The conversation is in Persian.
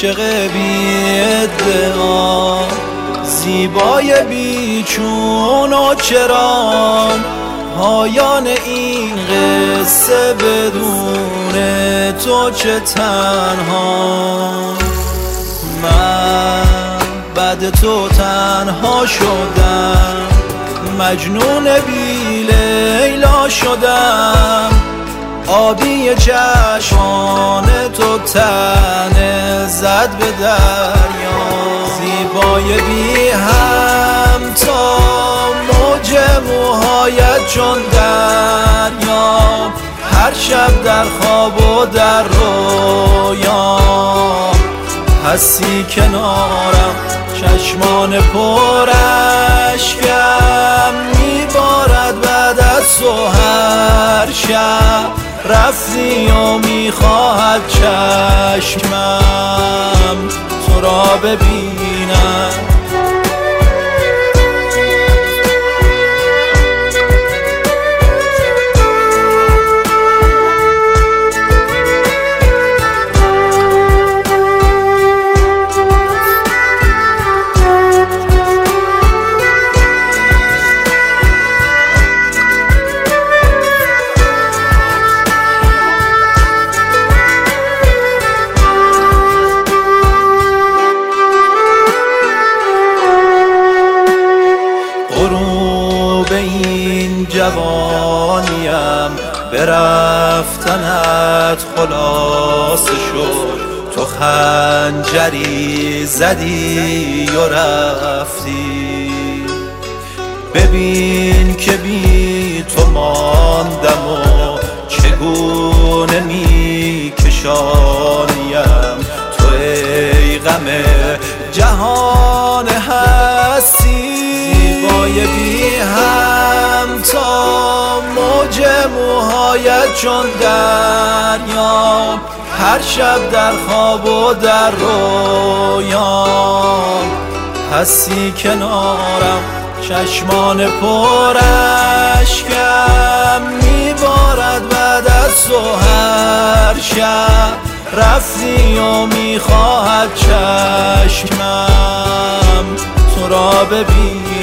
عاشق بی ادعا، زیبای بیچون و چران، پایان این قصه بدون تو چه تنها. من بعد تو تنها شدم، مجنون بی لیلا شدم، آبی چشمان تو تنه زد به دریا. زیبای بی همتا، موج موهایت چون دریا، هر شب در خواب و در رویا هستی کنارم. چشمان پر اشکم میبارد بعد از تو هر شب، رفتی و میخواهد چشمم تو را ببینم. این جوانیم به رفتنت خلاصه شد، تو خنجری زدی و رفتی. ببین که بی تو ماندم و چگونه می کشانیم، تو ای غم جهان هستی. زیبای بی همتا، موج موهایت چون دریا، هر شب در خواب و در رویا هستی کنارم. چشمان پر اشکم میبارد بعد از تو هر شب، رفتی و میخواهد چشمم تو را ببین.